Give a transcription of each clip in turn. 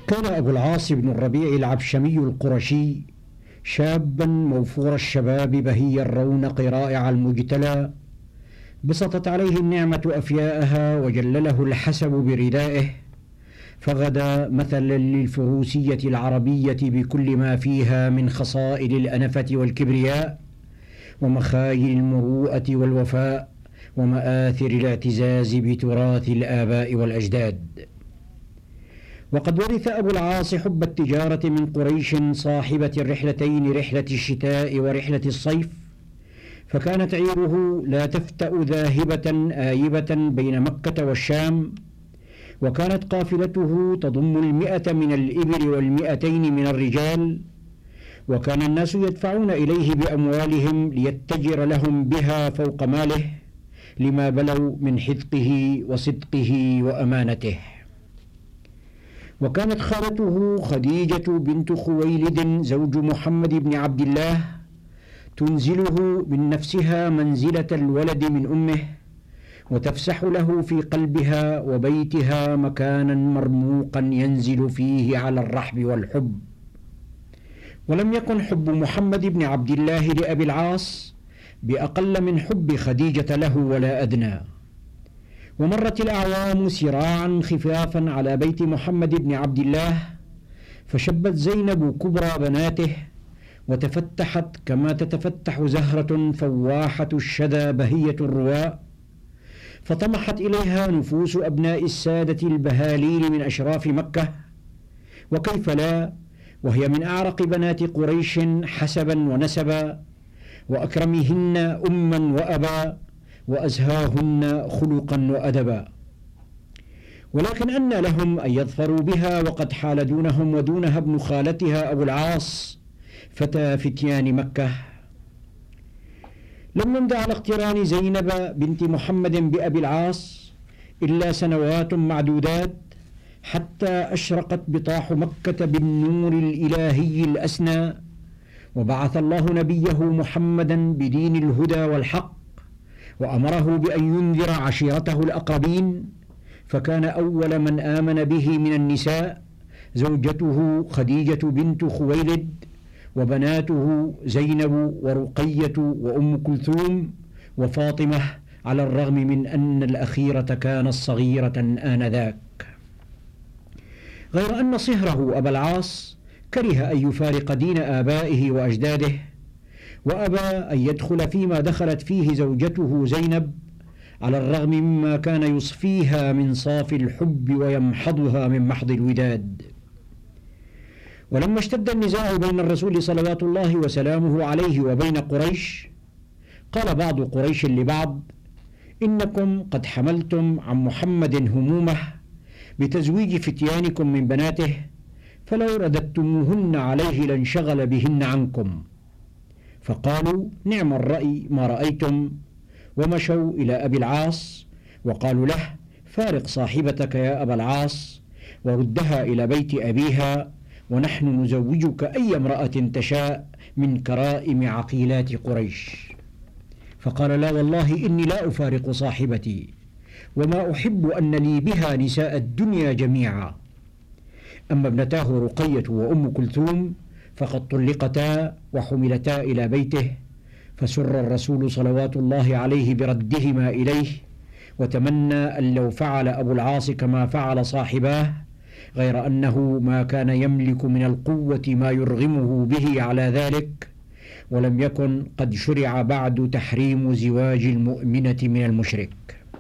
كان أبو العاص بن الربيع العبشمي القرشي شابا موفور الشباب بهي الرونق رائع المجتلى، بسطت عليه النعمة أفياءها وجلله الحسب بردائه، فغدا مثلا للفروسية العربية بكل ما فيها من خصائل الأنفة والكبرياء ومخايل المروءة والوفاء ومآثر الاعتزاز بتراث الآباء والأجداد. وقد ورث أبو العاص حب التجارة من قريش صاحبة الرحلتين، رحلة الشتاء ورحلة الصيف، فكانت عيره لا تفتأ ذاهبة آيبة بين مكة والشام، وكانت قافلته تضم 100 من الإبل و200 من الرجال، وكان الناس يدفعون إليه بأموالهم ليتجر لهم بها فوق ماله لما بلوا من حذقه وصدقه وأمانته. وكانت خالته خديجة بنت خويلد زوج محمد بن عبد الله تنزله من نفسها منزلة الولد من أمه، وتفسح له في قلبها وبيتها مكانا مرموقا ينزل فيه على الرحب والحب. ولم يكن حب محمد بن عبد الله لأبي العاص بأقل من حب خديجة له ولا أدنى. ومرت الأعوام سراعا خفافا على بيت محمد بن عبد الله، فشبت زينب كبرى بناته وتفتحت كما تتفتح زهرة فواحة الشدى بهية الرواء، فطمحت إليها نفوس أبناء السادة البهاليل من أشراف مكة، وكيف لا وهي من أعرق بنات قريش حسبا ونسبا، وأكرمهن أما وأبا، وأزهاهن خلقا وأدبا. ولكن أن لهم أن يظفروا بها وقد حال دونهم ودونها ابن خالتها أبو العاص فتى فتيان مكة. لم يمض على اقتران زينب بنت محمد بأبي العاص إلا سنوات معدودات حتى أشرقت بطاح مكة بالنور الإلهي الأسنى، وبعث الله نبيه محمدا بدين الهدى والحق، وأمره بأن ينذر عشيرته الأقربين، فكان أول من آمن به من النساء زوجته خديجة بنت خويلد، وبناته زينب ورقية وأم كلثوم وفاطمة، على الرغم من أن الأخيرة كانت صغيرة آنذاك. غير أن صهره أبا العاص كره أن يفارق دين آبائه وأجداده، وأبى أن يدخل فيما دخلت فيه زوجته زينب، على الرغم مما كان يصفيها من صافي الحب ويمحضها من محض الوداد. ولما اشتد النزاع بين الرسول صلوات الله وسلامه عليه وبين قريش، قال بعض قريش لبعض: إنكم قد حملتم عن محمد همومه بتزويج فتيانكم من بناته، فلو رددتموهن عليه لانشغل بهن عنكم. فقالوا: نعم الرأي ما رأيتم، ومشوا إلى أبي العاص وقالوا له: فارق صاحبتك يا أبا العاص وردها إلى بيت أبيها، ونحن نزوجك أي امرأة تشاء من كرائم عقيلات قريش. فقال: لا والله إني لا أفارق صاحبتي، وما أحب أن لي بها نساء الدنيا جميعا. أما ابنتاه رقية وأم كلثوم فقد طلقتا وحملتا إلى بيته، فسر الرسول صلوات الله عليه بردهما إليه، وتمنى أن لو فعل أبو العاص كما فعل صاحباه، غير أنه ما كان يملك من القوة ما يرغمه به على ذلك، ولم يكن قد شرع بعد تحريم زواج المؤمنة من المشرك.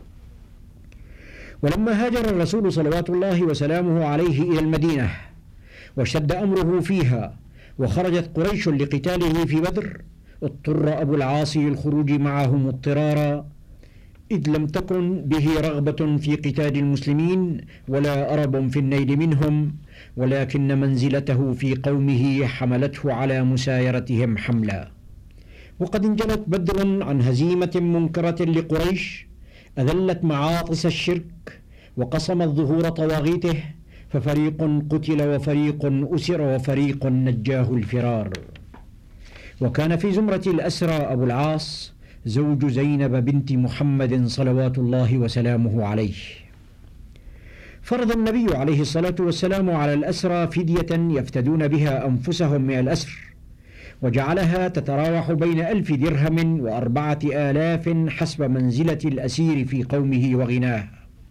ولما هاجر الرسول صلوات الله وسلامه عليه إلى المدينة واشتد أمره فيها وخرجت قريش لقتاله في بدر، اضطر أبو العاص للخروج معهم اضطرارا، إذ لم تكن به رغبة في قتال المسلمين ولا أرب في النيل منهم، ولكن منزلته في قومه حملته على مسايرتهم حملا. وقد انجلت بدر عن هزيمة منكرة لقريش أذلت معاطس الشرك وقصمت ظهور طواغيته، ففريق قتل وفريق أسر وفريق نجاه الفرار. وكان في زمرة الأسرى أبو العاص زوج زينب بنت محمد صلوات الله وسلامه عليه. فرض النبي عليه الصلاة والسلام على الأسرى فدية يفتدون بها أنفسهم من الأسر، وجعلها تتراوح بين 1000 درهم و4000 حسب منزلة الأسير في قومه وغناه.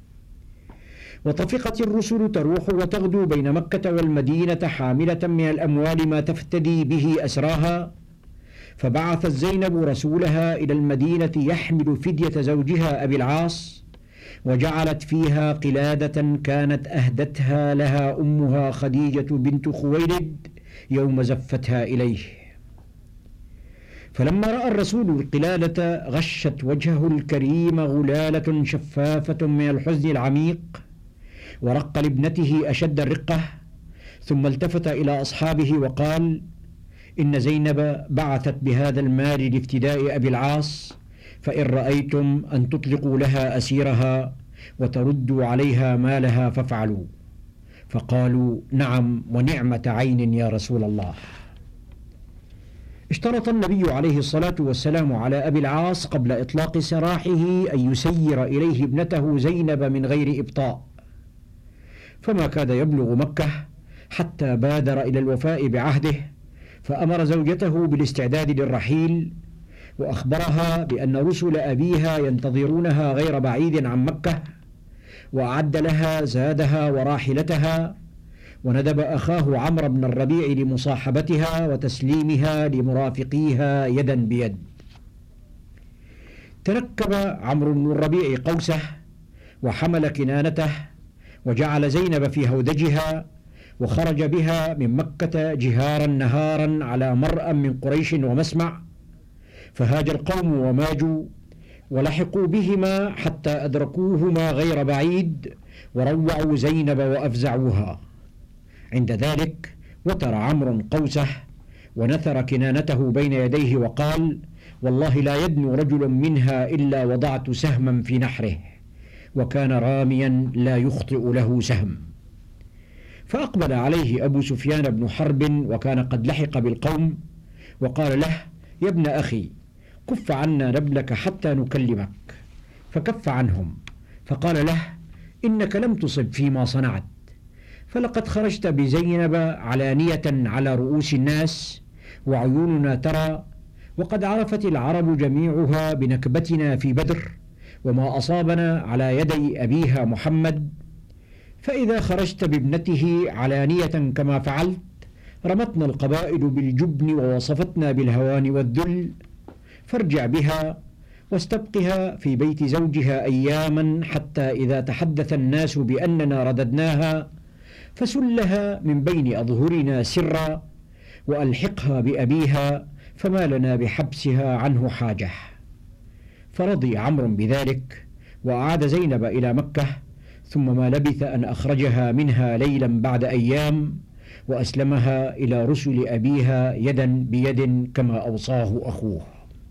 وطفقت الرسل تروح وتغدو بين مكة والمدينة حاملة من الأموال ما تفتدي به أسراها، فبعثت زينب رسولها إلى المدينة يحمل فدية زوجها أبي العاص، وجعلت فيها قلادة كانت أهدتها لها أمها خديجة بنت خويلد يوم زفتها إليه. فلما رأى الرسول القلادة غشت وجهه الكريم غلالة شفافة من الحزن العميق، ورق لابنته أشد الرقة، ثم التفت إلى أصحابه وقال: إن زينب بعثت بهذا المال لافتداء أبي العاص، فإن رأيتم أن تطلقوا لها أسيرها وتردوا عليها مالها فافعلوا. فقالوا: نعم ونعمة عين يا رسول الله. اشترط النبي عليه الصلاة والسلام على أبي العاص قبل إطلاق سراحه أن يسير إليه ابنته زينب من غير إبطاء، فما كاد يبلغ مكة حتى بادر إلى الوفاء بعهده، فأمر زوجته بالاستعداد للرحيل، وأخبرها بأن رسل أبيها ينتظرونها غير بعيد عن مكة، وأعد لها زادها وراحلتها، وندب أخاه عمرو بن الربيع لمصاحبتها وتسليمها لمرافقيها يدا بيد. تركب عمرو بن الربيع قوسه وحمل كنانته، وجعل زينب في هودجها، وخرج بها من مكة جهارا نهارا على مرأى من قريش ومسمع، فهاج القوم وماجوا ولحقوا بهما حتى أدركوهما غير بعيد، وروعوا زينب وأفزعوها. عند ذلك وتر عمرو قوسه ونثر كنانته بين يديه وقال: والله لا يدنو رجل منها إلا وضعت سهما في نحره، وكان راميا لا يخطئ له سهم. فأقبل عليه أبو سفيان بن حرب وكان قد لحق بالقوم، وقال له: يا ابن أخي، كف عنا نبلك حتى نكلمك. فكف عنهم، فقال له: إنك لم تصب فيما صنعت، فلقد خرجت بزينب علانية على رؤوس الناس وعيوننا ترى، وقد عرفت العرب جميعها بنكبتنا في بدر وما أصابنا على يدي أبيها محمد، فإذا خرجت بابنته علانية كما فعلت رمتنا القبائل بالجبن ووصفتنا بالهوان والذل، فارجع بها واستبقها في بيت زوجها أياما حتى إذا تحدث الناس بأننا رددناها فسلها من بين أظهرنا سرا، وألحقها بأبيها فما لنا بحبسها عنه حاجة. فرضي عمرو بذلك، وأعاد زينب إلى مكة، ثم ما لبث أن أخرجها منها ليلا بعد أيام، وأسلمها إلى رسل أبيها يدا بيد كما أوصاه أخوه.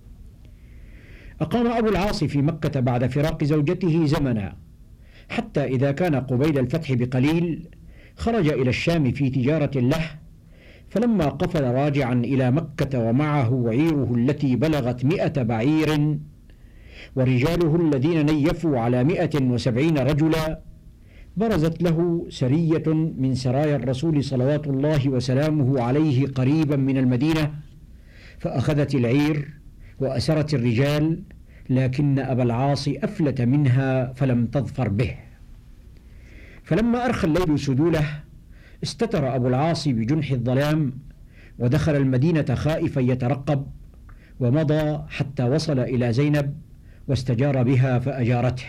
أقام أبو العاص في مكة بعد فراق زوجته زمنا، حتى إذا كان قبيل الفتح بقليل خرج إلى الشام في تجارة له، فلما قفل راجعا إلى مكة ومعه عيره التي بلغت 100 بعير ورجاله الذين نيفوا على 170 رجلا، برزت له سرية من سرايا الرسول صلوات الله وسلامه عليه قريبا من المدينة، فأخذت العير وأسرت الرجال، لكن أبا العاص أفلت منها فلم تظفر به. فلما أرخى الليل سدوله استتر أبو العاص بجنح الظلام، ودخل المدينة خائفا يترقب، ومضى حتى وصل إلى زينب واستجار بها فأجارته.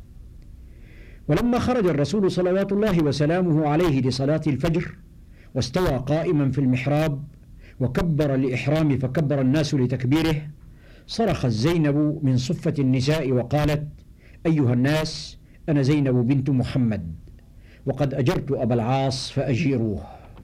ولما خرج الرسول صلوات الله وسلامه عليه لصلاة الفجر واستوى قائما في المحراب وكبر الإحرام فكبر الناس لتكبيره، صرخت زينب من صفة النساء وقالت: أيها الناس، أنا زينب بنت محمد، وقد أجرت أبا العاص فأجيروه.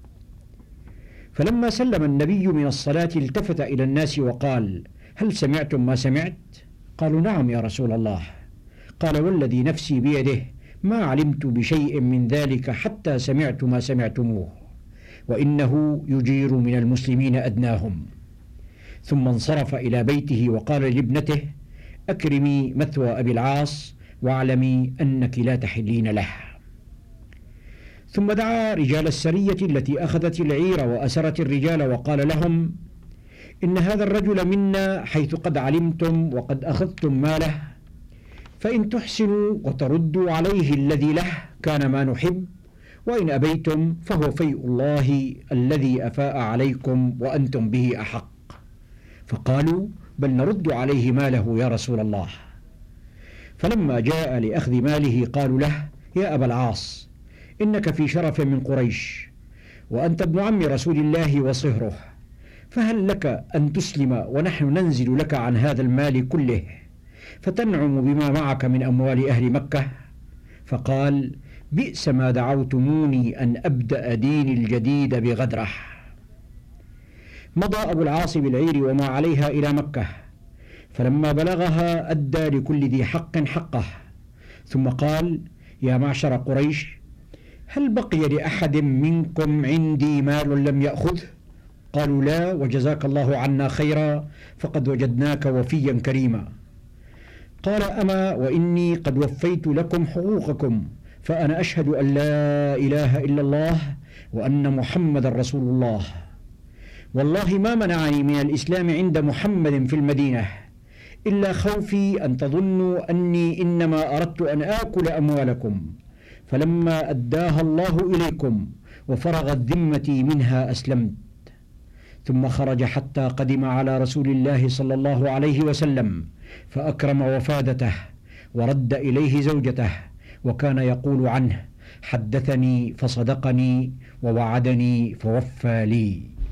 فلما سلم النبي من الصلاة التفت إلى الناس وقال: هل سمعتم ما سمعت؟ قالوا: نعم يا رسول الله. قال: والذي نفسي بيده ما علمت بشيء من ذلك حتى سمعت ما سمعتموه، وإنه يجير من المسلمين أدناهم. ثم انصرف إلى بيته وقال لابنته: أكرمي مثوى أبي العاص واعلمي أنك لا تحلين له. ثم دعا رجال السرية التي أخذت العير وأسرت الرجال وقال لهم: إن هذا الرجل منا حيث قد علمتم وقد أخذتم ماله، فإن تحسنوا وتردوا عليه الذي له كان ما نحب، وإن أبيتم فهو فيء الله الذي أفاء عليكم وأنتم به أحق. فقالوا: بل نرد عليه ماله يا رسول الله. فلما جاء لأخذ ماله قالوا له: يا أبا العاص، إنك في شرف من قريش، وأنت ابن عم رسول الله وصهره، فهل لك أن تسلم ونحن ننزل لك عن هذا المال كله فتنعم بما معك من أموال أهل مكة؟ فقال: بئس ما دعوتموني أن أبدأ ديني الجديد بغدره. مضى أبو العاص بالعير وما عليها إلى مكة، فلما بلغها أدى لكل ذي حق حقه، ثم قال: يا معشر قريش، هل بقي لأحد منكم عندي مال لم يأخذه؟ قالوا: لا، وجزاك الله عنا خيرا، فقد وجدناك وفيا كريما. قال: أما وإني قد وفيت لكم حقوقكم، فأنا أشهد أن لا إله إلا الله وأن محمد رسول الله، والله ما منعني من الإسلام عند محمد في المدينة إلا خوفي أن تظنوا أني إنما أردت أن آكل أموالكم، فلما أداها الله إليكم وفرغت ذمتي منها أسلمت. ثم خرج حتى قدم على رسول الله صلى الله عليه وسلم، فأكرم وفادته ورد إليه زوجته، وكان يقول عنه: حدثني فصدقني ووعدني فوفى لي.